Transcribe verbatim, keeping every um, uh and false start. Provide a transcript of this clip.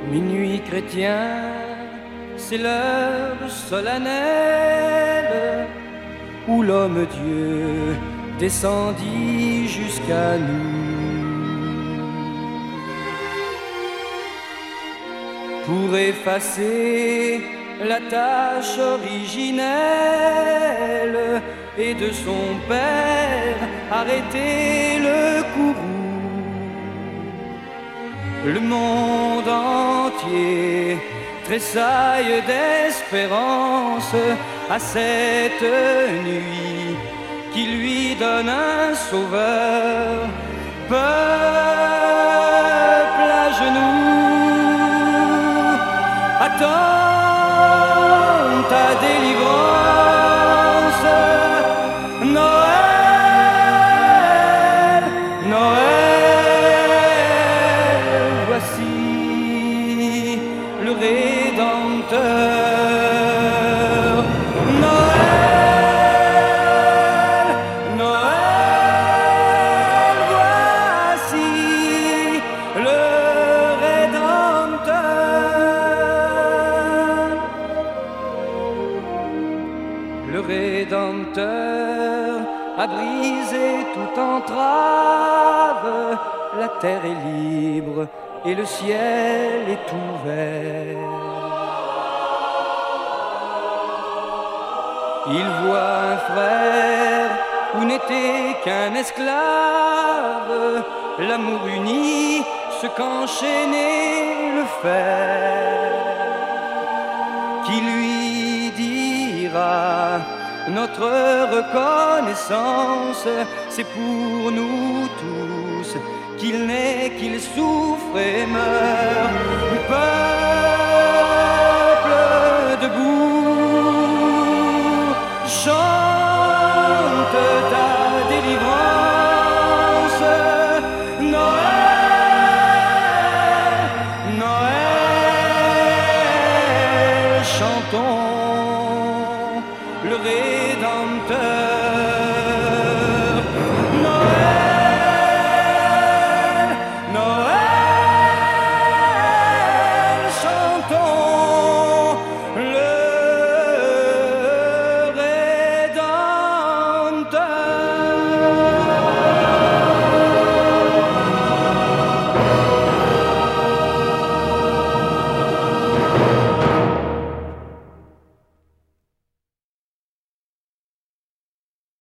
Minuit chrétien, c'est l'heure solennelle où l'homme-dieu descendit jusqu'à nous pour effacer la tâche originelle et de son père arrêter le courroux. Le monde entier tressaille d'espérance à cette nuit qui lui donne un sauveur. Peuple à genoux, attends ta délivrance. Noël, Noël, voici le Rédempteur. Noël, Noël, voici le Rédempteur. Le Rédempteur a brisé toute entrave, la terre est libre et le ciel est ouvert. Il voit un frère où n'était qu'un esclave, l'amour uni ce qu'enchaînait le fer, qui lui dira: notre reconnaissance, c'est pour nous tous qu'il naît, qu'il souffre et meurt.